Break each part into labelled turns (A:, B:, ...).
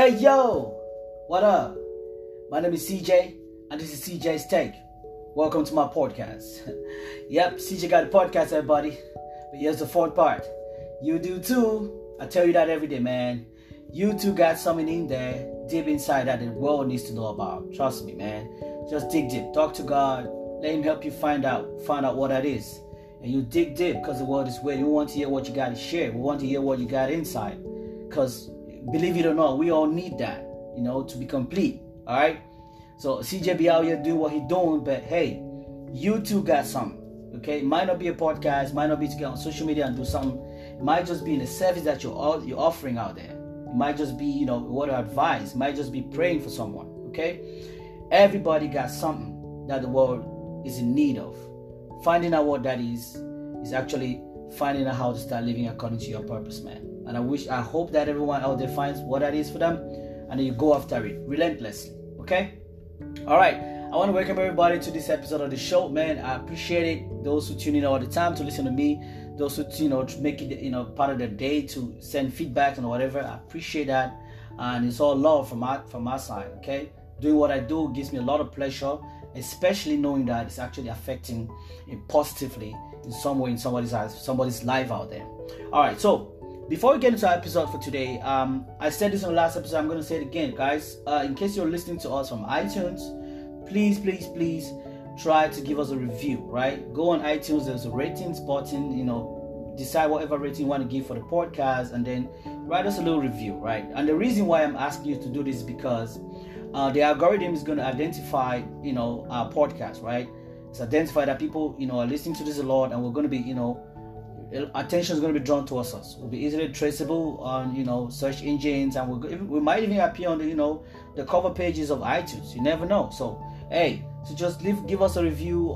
A: Hey yo, what up? My name is CJ, and this is CJ's Take. Welcome to my podcast. Yep, CJ got a podcast, everybody. But here's the fourth part. You do too. I tell you that every day, man. You too got something in there, deep inside that the world needs to know about. Trust me, man. Just dig deep. Talk to God. Let Him help you find out what that is. And you dig deep because the world is weird. We want to hear what you got to share. We want to hear what you got inside. Because believe it or not, we all need that, to be complete. All right. So CJ be out here doing what he doing, but hey, you too got something. Okay, it might not be a podcast, might not be to get on social media and do something. It might just be in a service that you're offering out there. It might just be, word of advice. It might just be praying for someone. Okay, everybody got something that the world is in need of. Finding out what that is actually finding out how to start living according to your purpose, man. And I hope that everyone out there finds what that is for them, and then you go after it relentlessly. Okay? All right. I want to welcome everybody to this episode of the show, man. I appreciate it. Those who tune in all the time to listen to me, those who to make it part of their day to send feedback and whatever. I appreciate that, and it's all love from my side. Okay? Doing what I do gives me a lot of pleasure, especially knowing that it's actually affecting it positively in some way in somebody's life out there. All right. So before we get into our episode for today, I said this in the last episode, I'm going to say it again, guys. In case you're listening to us from iTunes, please try to give us a review, right? Go on iTunes, there's a ratings button, decide whatever rating you want to give for the podcast, and then write us a little review, right? And the reason why I'm asking you to do this is because the algorithm is going to identify, our podcast, right? It's identified that people, are listening to this a lot, and we're going to be, attention is going to be drawn towards us. We'll be easily traceable on search engines, and we might even appear on the cover pages of iTunes. You never know. So just give us a review,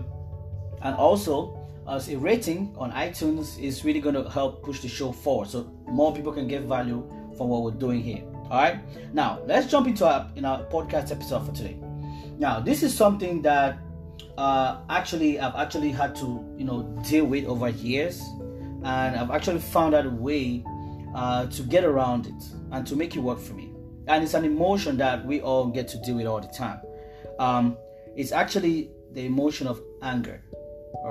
A: and also a rating on iTunes is really going to help push the show forward, so more people can get value from what we're doing here. All right. Now let's jump into our podcast episode for today. Now this is something that I've actually had to deal with over years, and I've actually found out a way to get around it and to make it work for me. And it's an emotion that we all get to deal with all the time. It's actually the emotion of anger. All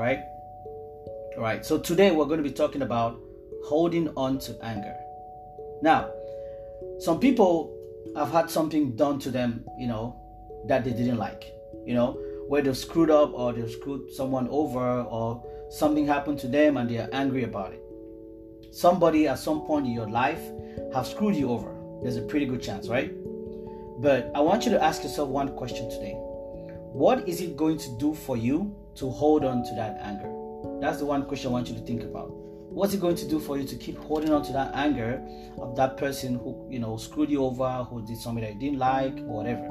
A: right. So today we're going to be talking about holding on to anger. Now, some people have had something done to them, that they didn't like, where they've screwed up or they've screwed someone over, or something happened to them and they are angry about it. Somebody at some point in your life have screwed you over. There's a pretty good chance, right? But I want you to ask yourself one question today. What is it going to do for you to hold on to that anger? That's the one question I want you to think about. What's it going to do for you to keep holding on to that anger of that person who, screwed you over, who did something that you didn't like, or whatever?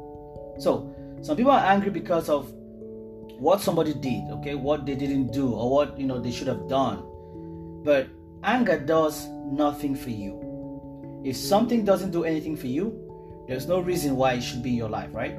A: So, some people are angry because of what somebody did, okay, what they didn't do, or what they should have done. But anger does nothing for you. If something doesn't do anything for you, there's no reason why it should be in your life, right?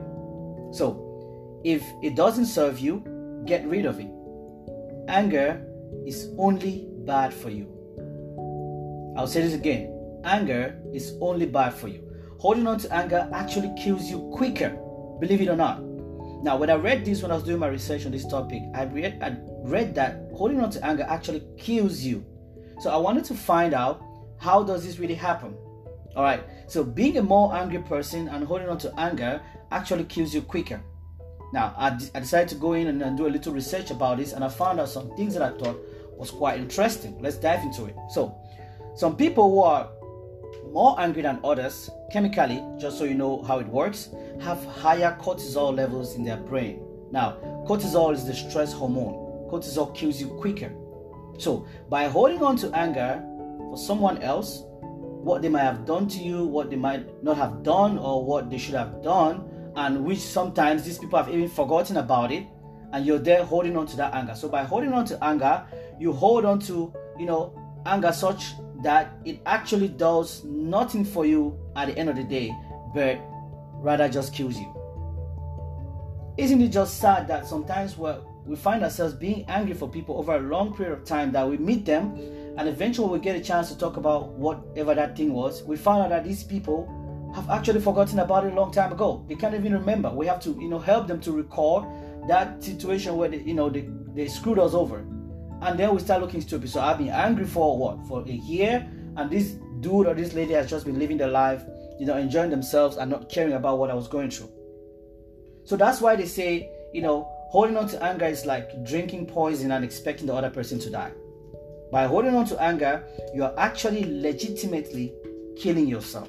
A: So if it doesn't serve you, get rid of it. Anger is only bad for you. I'll say this again. Anger is only bad for you. Holding on to anger actually kills you quicker. Believe it or not. Now, when I read this, when I was doing my research on this topic, I read that holding on to anger actually kills you. So I wanted to find out, how does this really happen? All right. So being a more angry person and holding on to anger actually kills you quicker. Now, I decided to go in and do a little research about this, and I found out some things that I thought was quite interesting. Let's dive into it. So, some people who are more angry than others, chemically, just so you know how it works, have higher cortisol levels in their brain. Now, cortisol is the stress hormone. Cortisol kills you quicker. So, by holding on to anger for someone else, what they might have done to you, what they might not have done, or what they should have done, and which sometimes these people have even forgotten about it, and you're there holding on to that anger. So by holding on to anger, you hold on to, anger such that it actually does nothing for you at the end of the day, but rather just kills you. Isn't it just sad that sometimes we find ourselves being angry for people over a long period of time, that we meet them, and eventually we get a chance to talk about whatever that thing was, we found out that these people have actually forgotten about it a long time ago. They can't even remember. We have to, help them to recall that situation where they screwed us over. And then we start looking stupid. So I've been angry for what? For a year, and this dude or this lady has just been living their life, enjoying themselves and not caring about what I was going through. So that's why they say, holding on to anger is like drinking poison and expecting the other person to die. By holding on to anger, you are actually legitimately killing yourself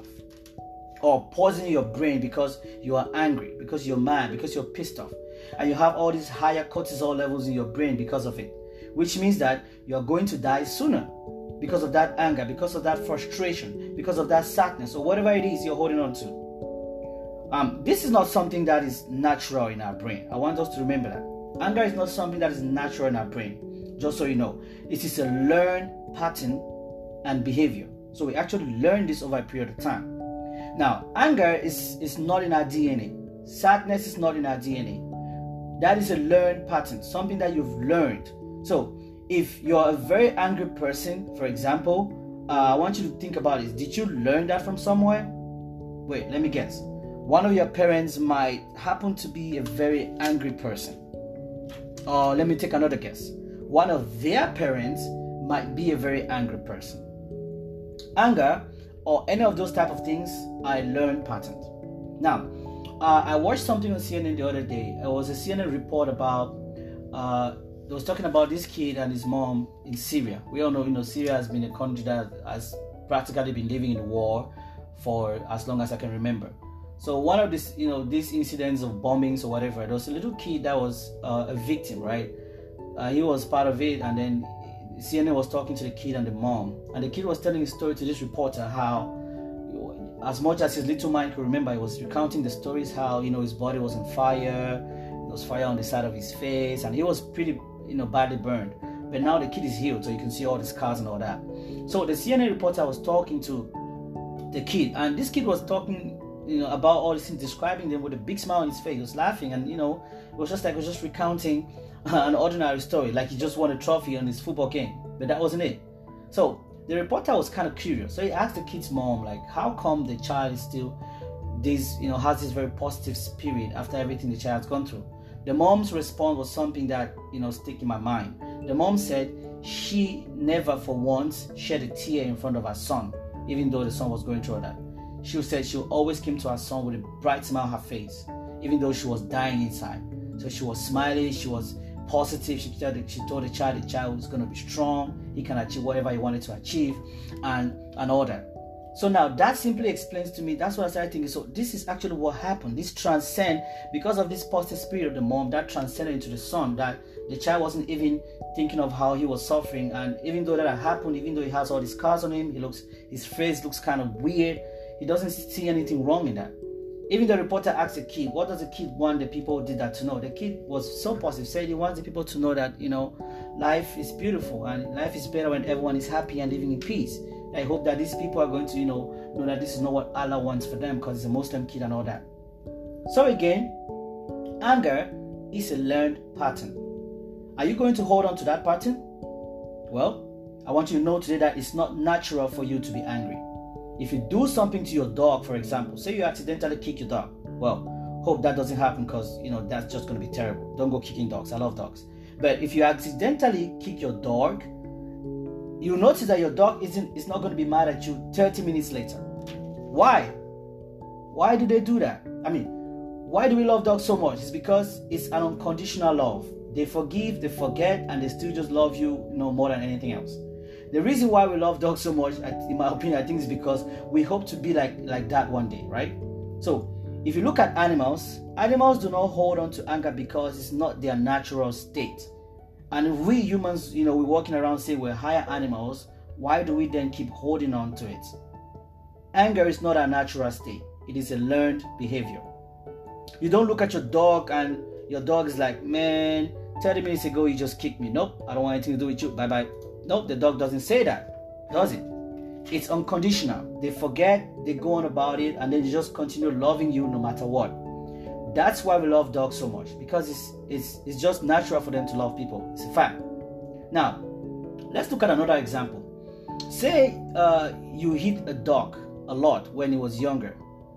A: or poisoning your brain because you are angry, because you're mad, because you're pissed off. And you have all these higher cortisol levels in your brain because of it, which means that you're going to die sooner because of that anger, because of that frustration, because of that sadness, or whatever it is you're holding on to. This is not something that is natural in our brain. I want us to remember that. Anger is not something that is natural in our brain, just so you know. It is a learned pattern and behavior. So we actually learn this over a period of time. Now, anger is not in our DNA. Sadness is not in our DNA. That is a learned pattern, something that you've learned. So if you're a very angry person, for example, I want you to think about it. Did you learn that from somewhere? Wait, let me guess. One of your parents might happen to be a very angry person. Or let me take another guess. One of their parents might be a very angry person. Anger or any of those type of things are learned patterns. Now, I watched something on CNN the other day. It was a CNN report about, it was talking about this kid and his mom in Syria. We all know, Syria has been a country that has practically been living in war for as long as I can remember. So one of these, these incidents of bombings or whatever, there was a little kid that was a victim, right? He was part of it, and then CNN was talking to the kid and the mom, and the kid was telling a story to this reporter how, as much as his little mind could remember, he was recounting the stories how, his body was on fire, there was fire on the side of his face, and he was pretty, badly burned. But now the kid is healed, so you can see all the scars and all that. So the CNN reporter was talking to the kid, and this kid was talking about all these things, describing them with a big smile on his face. He was laughing, and it was just recounting an ordinary story, like he just won a trophy on his football game. But that wasn't it. So the reporter was kind of curious. So he asked the kid's mom, like, how come the child is still has this very positive spirit after everything the child has gone through? The mom's response was something that stick in my mind. The mom said she never for once shed a tear in front of her son, even though the son was going through that. She said she always came to her son with a bright smile on her face, even though she was dying inside. So she was smiling, she was positive. She told the child was going to be strong, he can achieve whatever he wanted to achieve, and all that. So now that simply explains to me, that's what I started thinking. So this is actually what happened. This transcend, because of this positive spirit of the mom, that transcended into the son, that the child wasn't even thinking of how he was suffering. And even though that had happened, even though he has all these scars on him, his face looks kind of weird, he doesn't see anything wrong in that. Even the reporter asked the kid, what does the kid want the people did that to know? The kid was so positive, said he wants the people to know that, life is beautiful and life is better when everyone is happy and living in peace. I hope that these people are going to, know that this is not what Allah wants for them, because it's a Muslim kid and all that. So again, anger is a learned pattern. Are you going to hold on to that pattern? Well, I want you to know today that it's not natural for you to be angry. If you do something to your dog, for example, say you accidentally kick your dog, well, hope that doesn't happen, because that's just going to be terrible. Don't go kicking dogs. I love dogs. But if you accidentally kick your dog, you'll notice that your dog is not going to be mad at you 30 minutes later. Why? Why do they do that? I mean, why do we love dogs so much? It's because it's an unconditional love. They forgive, they forget, and they still just love you, more than anything else. The reason why we love dogs so much, in my opinion, I think is because we hope to be like that one day, right? So if you look at animals do not hold on to anger because it's not their natural state. And if we humans, we're walking around saying we're higher animals, why do we then keep holding on to it? Anger is not our natural state. It is a learned behavior. You don't look at your dog and your dog is like, man, 30 minutes ago you just kicked me. Nope, I don't want anything to do with you. Bye-bye. Nope, the dog doesn't say that, does it? It's unconditional. They forget, they go on about it, and then they just continue loving you no matter what. That's why we love dogs so much, because it's just natural for them to love people. It's a fact. Now, let's look at another example. Say you hit a dog a lot when he was younger.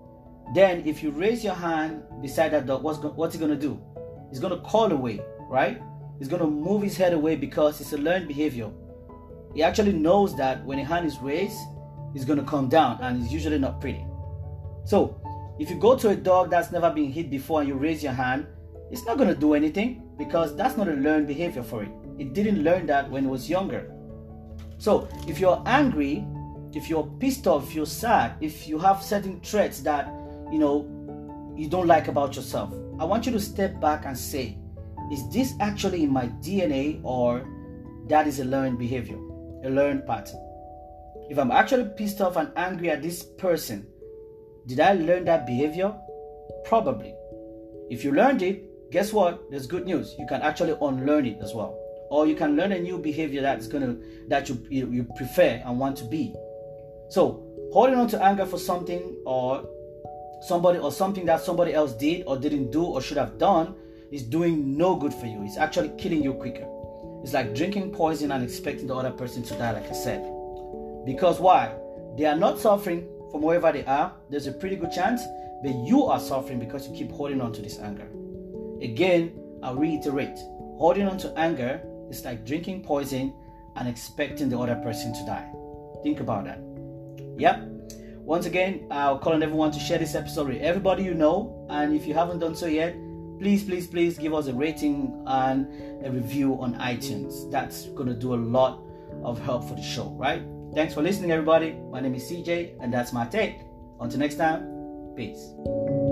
A: then if you raise your hand beside that dog, what's he going to do? He's going to call away, right? He's going to move his head away because it's a learned behavior. He actually knows that when a hand is raised, he's going to come down, and it's usually not pretty. So if you go to a dog that's never been hit before and you raise your hand, it's not going to do anything because that's not a learned behavior for it. It didn't learn that when it was younger. So if you're angry, if you're pissed off, if you're sad, if you have certain traits that you don't like about yourself, I want you to step back and say, is this actually in my DNA, or that is a learned behavior, a learned pattern? If I'm actually pissed off and angry at this person, did I learn that behavior? Probably. If you learned it, guess what? There's good news. You can actually unlearn it as well. Or you can learn a new behavior that you prefer and want to be. So holding on to anger for something or something that somebody else did or didn't do or should have done is doing no good for you. It's actually killing you quicker. It's like drinking poison and expecting the other person to die, like I said. Because why? They are not suffering from wherever they are. There's a pretty good chance, but you are suffering because you keep holding on to this anger. Again, I'll reiterate. Holding on to anger is like drinking poison and expecting the other person to die. Think about that. Yep. Once again, I'll call on everyone to share this episode with everybody you know. And if you haven't done so yet, please give us a rating and a review on iTunes. That's going to do a lot of help for the show, right? Thanks for listening, everybody. My name is CJ, and that's my take. Until next time, peace.